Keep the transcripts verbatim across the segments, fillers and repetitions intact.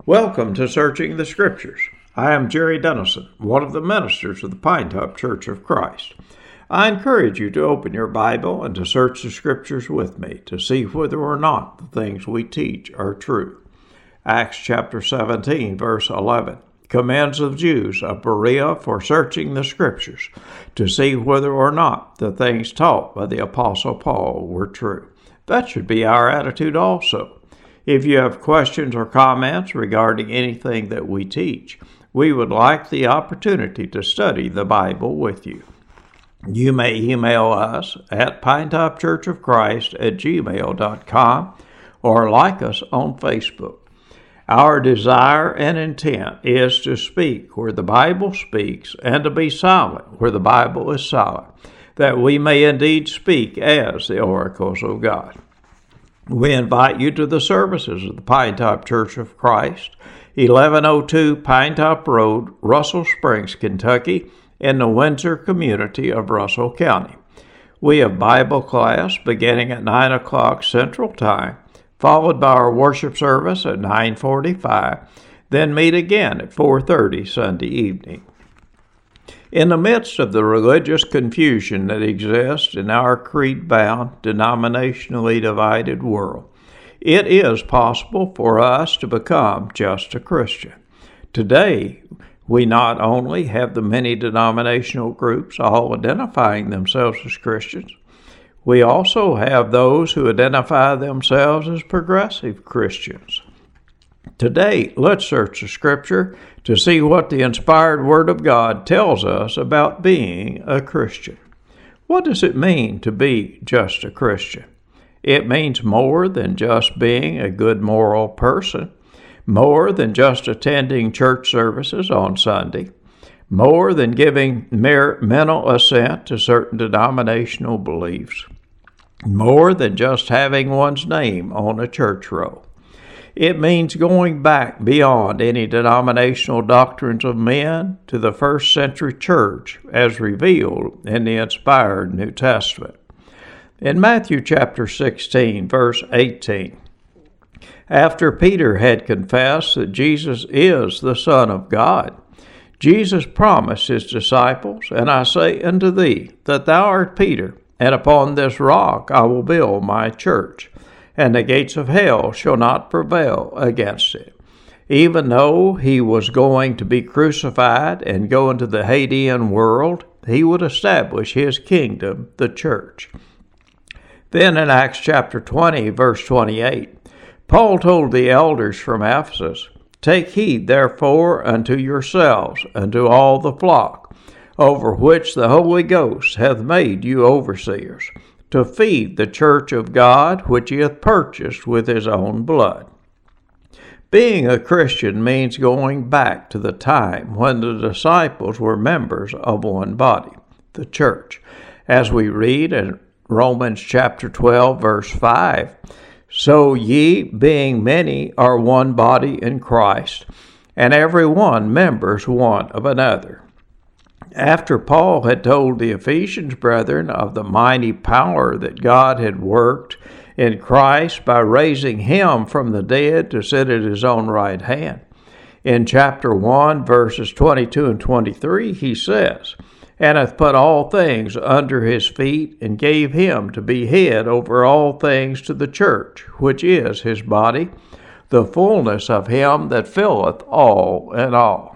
Welcome to Searching the Scriptures. I am Jerry Dennison, one of the ministers of the Pinetop Church of Christ. I encourage you to open your Bible and to search the Scriptures with me to see whether or not the things we teach are true. Acts chapter seventeen, verse eleven, commends the Jews of Berea for searching the Scriptures to see whether or not the things taught by the Apostle Paul were true. That should be our attitude also. If you have questions or comments regarding anything that we teach, we would like the opportunity to study the Bible with you. You may email us at pinetopchurchofchrist at gmail dot com or like us on Facebook. Our desire and intent is to speak where the Bible speaks and to be silent where the Bible is silent, that we may indeed speak as the oracles of God. We invite you to the services of the Pinetop Church of Christ, eleven oh two Pinetop Road, Russell Springs, Kentucky, in the Windsor community of Russell County. We have Bible class beginning at nine o'clock Central Time, followed by our worship service at nine forty-five, then meet again at four thirty Sunday evening. In the midst of the religious confusion that exists in our creed-bound, denominationally divided world, it is possible for us to become just a Christian. Today, we not only have the many denominational groups all identifying themselves as Christians, we also have those who identify themselves as progressive Christians. Today, let's search the Scripture to see what the inspired Word of God tells us about being a Christian. What does it mean to be just a Christian? It means more than just being a good moral person, more than just attending church services on Sunday, more than giving mere mental assent to certain denominational beliefs, more than just having one's name on a church roll. It means going back beyond any denominational doctrines of men to the first century church as revealed in the inspired New Testament. In Matthew chapter sixteen, verse eighteen, after Peter had confessed that Jesus is the Son of God, Jesus promised his disciples, "And I say unto thee, that thou art Peter, and upon this rock I will build my church, and the gates of hell shall not prevail against it." Even though he was going to be crucified and go into the Hadean world, he would establish his kingdom, the church. Then in Acts chapter twenty, verse twenty-eight, Paul told the elders from Ephesus, "Take heed therefore unto yourselves, and to all the flock, over which the Holy Ghost hath made you overseers, to feed the church of God, which he hath purchased with his own blood." Being a Christian means going back to the time when the disciples were members of one body, the church. As we read in Romans chapter twelve, verse five, "So ye, being many, are one body in Christ, and every one members one of another." After Paul had told the Ephesians brethren of the mighty power that God had worked in Christ by raising him from the dead to sit at his own right hand, in chapter one, verses twenty-two and twenty-three, he says, "And hath put all things under his feet, and gave him to be head over all things to the church, which is his body, the fullness of him that filleth all in all."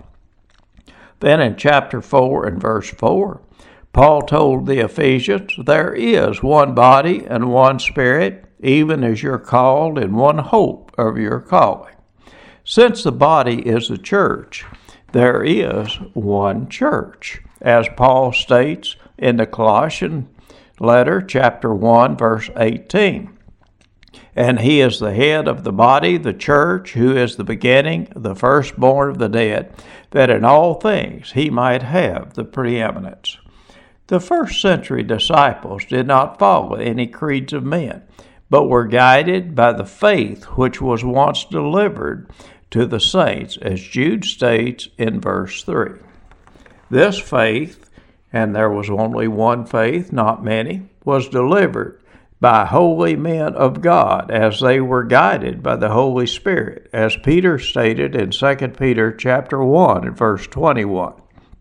Then in chapter four and verse four, Paul told the Ephesians, "There is one body and one Spirit, even as you're called in one hope of your calling." Since the body is the church, there is one church, as Paul states in the Colossian letter, chapter one, verse eighteen. "And he is the head of the body, the church, who is the beginning, the firstborn of the dead, that in all things he might have the preeminence." The first century disciples did not follow any creeds of men, but were guided by the faith which was once delivered to the saints, as Jude states in verse three. This faith, and there was only one faith, not many, was delivered by holy men of God as they were guided by the Holy Spirit, as Peter stated in Second Peter chapter one and verse twenty-one.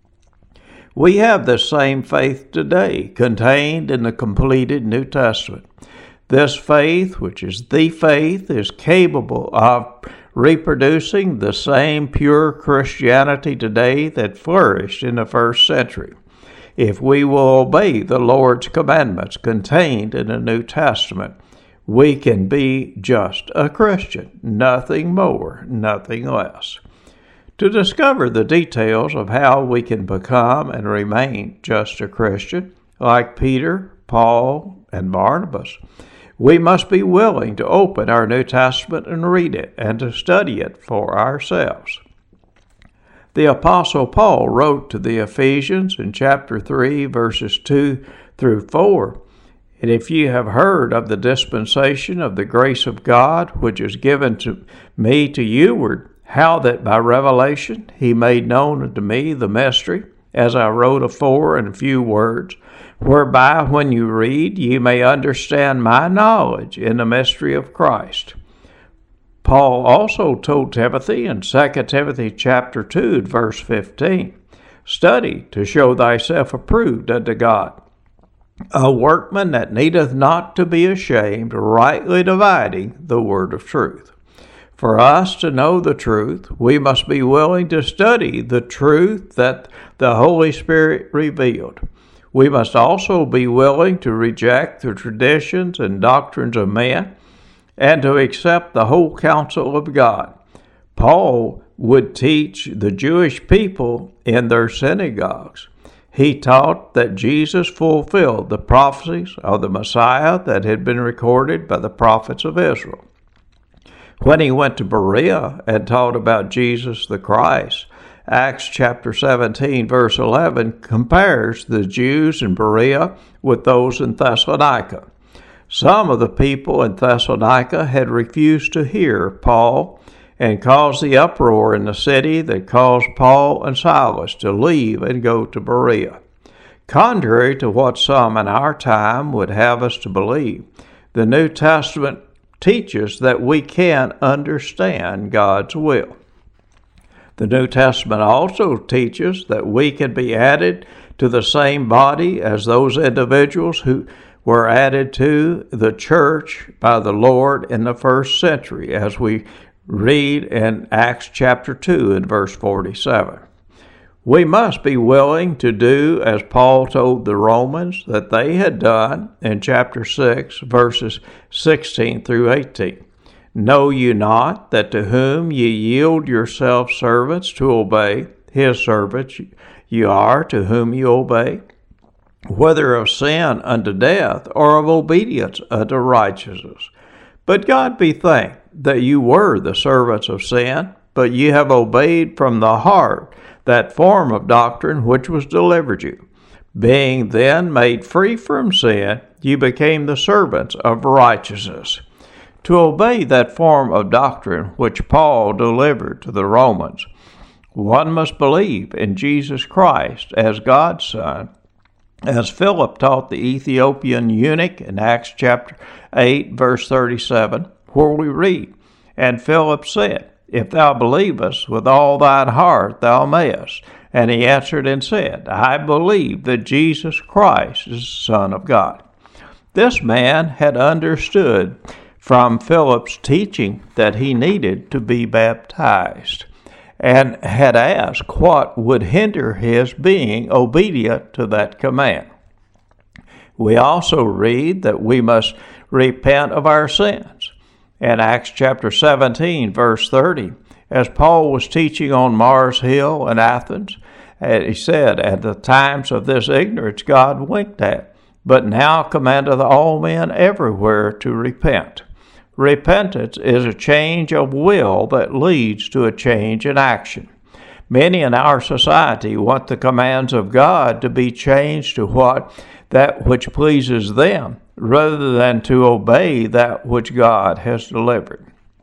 We have the same faith today contained in the completed New Testament. This faith, which is the faith, is capable of reproducing the same pure Christianity today that flourished in the first century. If we will obey the Lord's commandments contained in the New Testament, we can be just a Christian, nothing more, nothing less. To discover the details of how we can become and remain just a Christian, like Peter, Paul, and Barnabas, we must be willing to open our New Testament and read it and to study it for ourselves. The Apostle Paul wrote to the Ephesians in chapter three, verses two through four, "And if ye have heard of the dispensation of the grace of God, which is given to me to youward, how that by revelation he made known unto me the mystery, as I wrote afore in few words, whereby when you read ye may understand my knowledge in the mystery of Christ." Paul also told Timothy in Second Timothy chapter two, verse fifteen, "Study to show thyself approved unto God, a workman that needeth not to be ashamed, rightly dividing the word of truth." For us to know the truth, we must be willing to study the truth that the Holy Spirit revealed. We must also be willing to reject the traditions and doctrines of men and to accept the whole counsel of God. Paul would teach the Jewish people in their synagogues. He taught that Jesus fulfilled the prophecies of the Messiah that had been recorded by the prophets of Israel. When he went to Berea and taught about Jesus the Christ, Acts chapter seventeen, verse eleven compares the Jews in Berea with those in Thessalonica. Some of the people in Thessalonica had refused to hear Paul and caused the uproar in the city that caused Paul and Silas to leave and go to Berea. Contrary to what some in our time would have us to believe, the New Testament teaches that we can understand God's will. The New Testament also teaches that we can be added to the same body as those individuals who were added to the church by the Lord in the first century, as we read in Acts chapter two and verse forty-seven. We must be willing to do as Paul told the Romans that they had done in chapter six, verses sixteen through eighteen. "Know you not that to whom ye yield yourselves servants to obey, his servants ye are to whom ye obey, whether of sin unto death or of obedience unto righteousness? But God be thanked that you were the servants of sin, but ye have obeyed from the heart that form of doctrine which was delivered you. Being then made free from sin, you became the servants of righteousness." To obey that form of doctrine which Paul delivered to the Romans, one must believe in Jesus Christ as God's Son, as Philip taught the Ethiopian eunuch in Acts chapter eight, verse thirty-seven, where we read, "And Philip said, If thou believest with all thine heart, thou mayest. And he answered and said, I believe that Jesus Christ is the Son of God." This man had understood from Philip's teaching that he needed to be baptized, and had asked what would hinder his being obedient to that command. We also read that we must repent of our sins. In Acts chapter seventeen, verse thirty, as Paul was teaching on Mars Hill in Athens, he said, "At the times of this ignorance God winked at, but now commandeth all men everywhere to repent." Repentance is a change of will that leads to a change in action. Many in our society want the commands of God to be changed to what that which pleases them, rather than to obey that which God has delivered.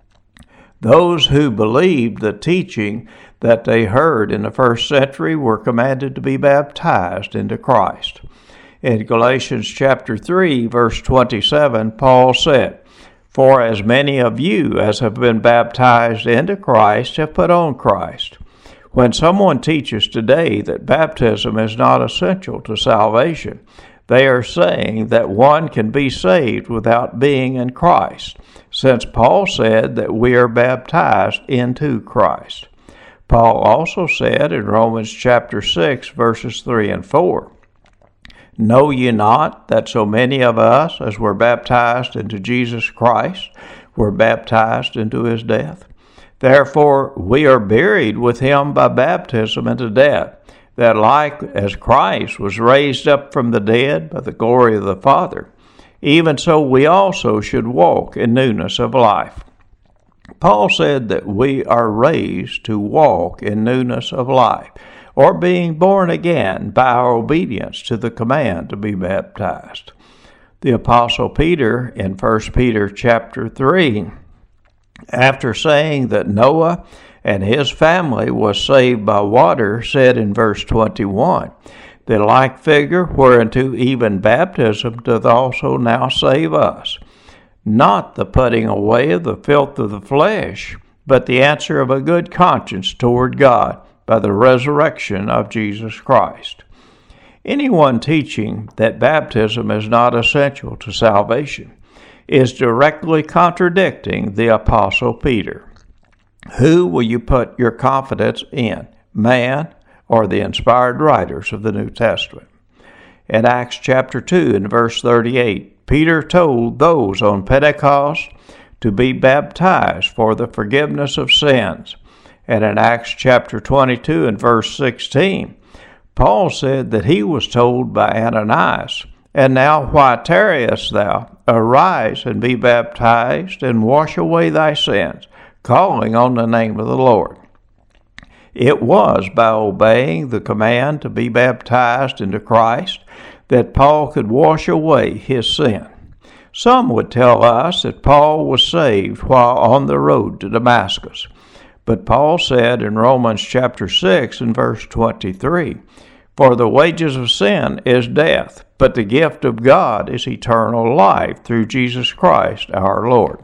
Those who believed the teaching that they heard in the first century were commanded to be baptized into Christ. In Galatians chapter three, verse twenty-seven, Paul said, "For as many of you as have been baptized into Christ have put on Christ." When someone teaches today that baptism is not essential to salvation, they are saying that one can be saved without being in Christ, since Paul said that we are baptized into Christ. Paul also said in Romans chapter six, verses three and four, "Know ye not that so many of us as were baptized into Jesus Christ were baptized into his death? Therefore we are buried with him by baptism into death, that like as Christ was raised up from the dead by the glory of the Father, even so we also should walk in newness of life." Paul said that we are raised to walk in newness of life, or being born again by our obedience to the command to be baptized. The Apostle Peter in First Peter chapter three, after saying that Noah and his family was saved by water, said in verse twenty-one, "The like figure whereunto even baptism doth also now save us, not the putting away of the filth of the flesh, but the answer of a good conscience toward God by the resurrection of Jesus Christ." Anyone teaching that baptism is not essential to salvation is directly contradicting the Apostle Peter. Who will you put your confidence in, man or the inspired writers of the New Testament? In Acts chapter two and verse thirty-eight, Peter told those on Pentecost to be baptized for the forgiveness of sins. And in Acts chapter twenty-two and verse sixteen, Paul said that he was told by Ananias, "And now why tarriest thou? Arise and be baptized, and wash away thy sins, calling on the name of the Lord." It was by obeying the command to be baptized into Christ that Paul could wash away his sin. Some would tell us that Paul was saved while on the road to Damascus. But Paul said in Romans chapter six and verse twenty-three, "For the wages of sin is death, but the gift of God is eternal life through Jesus Christ our Lord."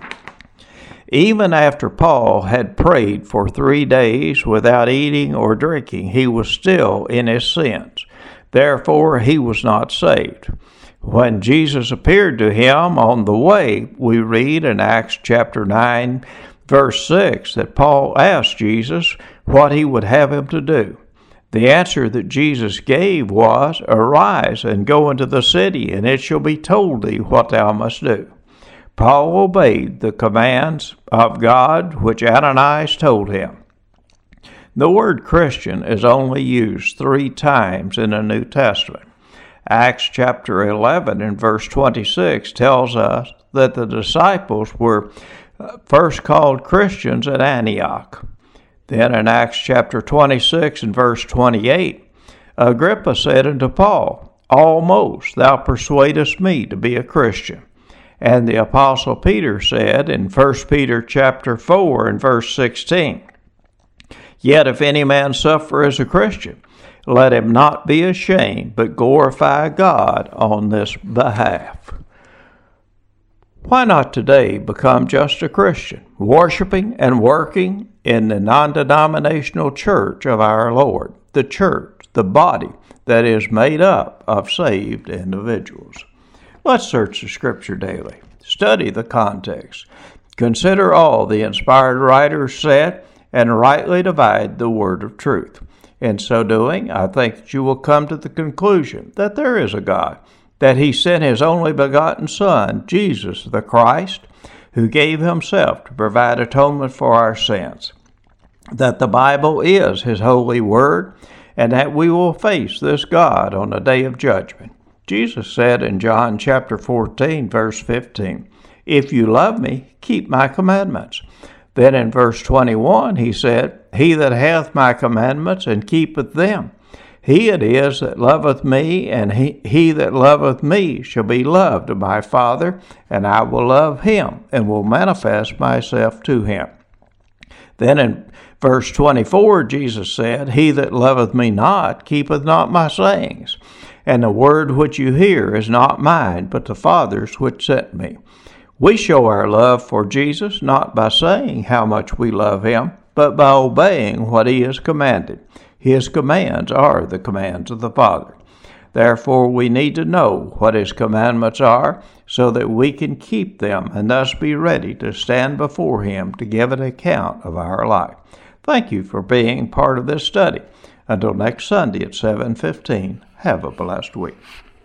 Even after Paul had prayed for three days without eating or drinking, he was still in his sins. Therefore, he was not saved. When Jesus appeared to him on the way, we read in Acts chapter nine, verse six, that Paul asked Jesus what he would have him to do. The answer that Jesus gave was, "Arise and go into the city, and it shall be told thee what thou must do." Paul obeyed the commands of God which Ananias told him. The word Christian is only used three times in the New Testament. Acts chapter eleven and verse twenty-six tells us that the disciples were first called Christians at Antioch. Then in Acts chapter twenty-six and verse twenty-eight, Agrippa said unto Paul, "Almost thou persuadest me to be a Christian." And the Apostle Peter said in First Peter chapter four and verse sixteen, "Yet if any man suffer as a Christian, let him not be ashamed, but glorify God on this behalf." Why not today become just a Christian, worshiping and working in the non-denominational church of our Lord, the church, the body that is made up of saved individuals? Let's search the Scripture daily, study the context, consider all the inspired writers said, and rightly divide the word of truth. In so doing, I think that you will come to the conclusion that there is a God, that he sent his only begotten Son, Jesus the Christ, who gave himself to provide atonement for our sins, that the Bible is his holy word, and that we will face this God on the day of judgment. Jesus said in John chapter fourteen, verse fifteen, "If you love me, keep my commandments." Then in verse twenty-one he said, "He that hath my commandments and keepeth them, he it is that loveth me, and he, he that loveth me shall be loved of my Father, and I will love him, and will manifest myself to him." Then in verse twenty-four Jesus said, "He that loveth me not keepeth not my sayings, And the word which you hear is not mine, but the Father's which sent me. We show our love for Jesus not by saying how much we love him, but by obeying what he has commanded. His commands are the commands of the Father. Therefore, we need to know what his commandments are so that we can keep them and thus be ready to stand before him to give an account of our life. Thank you for being part of this study. Until next Sunday at seven fifteen, have a blessed week.